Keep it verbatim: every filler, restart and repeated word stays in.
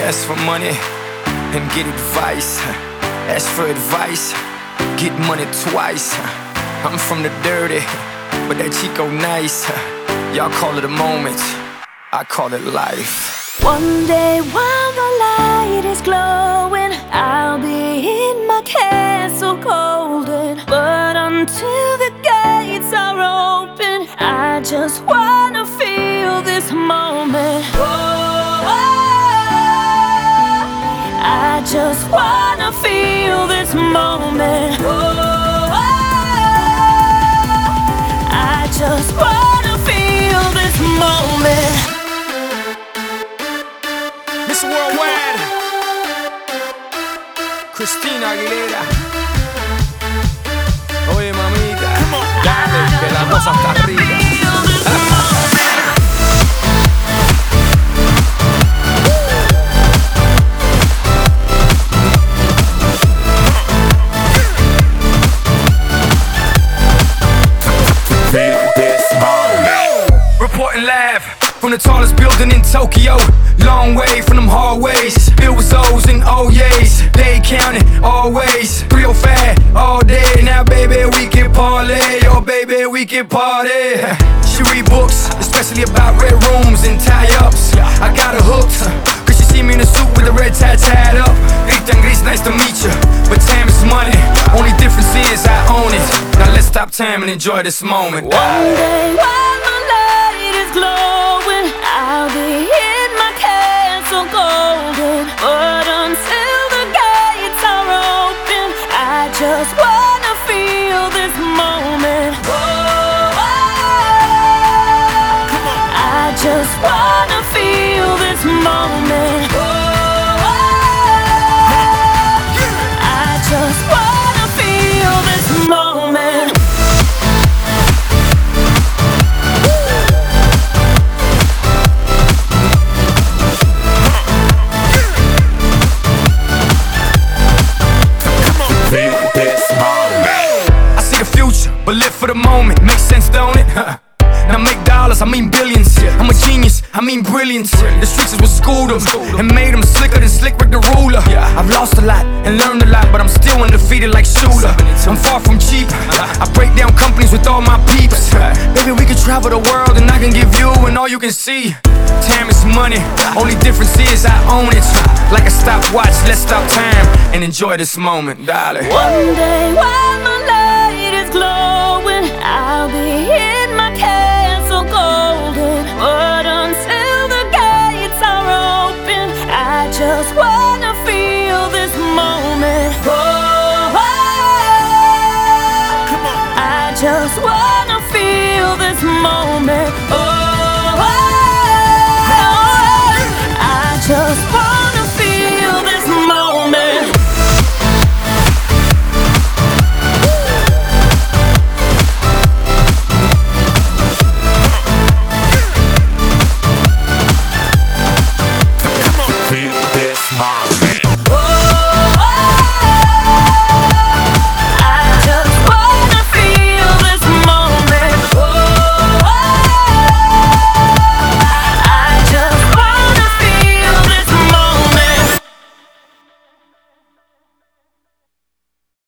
Ask for money and get advice. Ask for advice, get money twice. I'm from the dirty, but that Chico nice. Y'all call it a moment, I call it life. One day while the light is glowing, I'll be in my castle golden. But until the gates are open, I just wanna feel this moment. Oh, I just wanna feel this moment. Oh, I just wanna feel this moment. Miss Worldwide, Christina Aguilera. Oye mamita, dale, que la cosa está arriba. Reporting live from the tallest building in Tokyo. Long way from them hallways, filled with O's and O's. They counting always, three oh five all day. Now baby we can parlay, oh baby we can party. She read books, especially about red rooms and tie-ups. I got her hooked, cause she see me in a suit with a red tie tied up. Rita and Gris, nice to meet you, but time is money. Only difference is I own it. Now let's stop time and enjoy this moment. One day while my light is glowing, I'll be in my castle golden. But until the gates are open, I just wanna feel this moment. Oh, I just wanna feel this moment. Oh, I just wanna feel this moment. But live for the moment, makes sense, don't it? Huh. Now make dollars, I mean billions. I'm a genius, I mean brilliance. The streets is what schooled them and made them slicker than Slick Rick the ruler. I've lost a lot and learned a lot, but I'm still undefeated like Shooter. I'm far from cheap, I break down companies with all my peeps. Baby, we can travel the world and I can give you and all you can see. Time is money, only difference is I own it. Like a stopwatch, let's stop time and enjoy this moment, darling. One day while my light is glowing,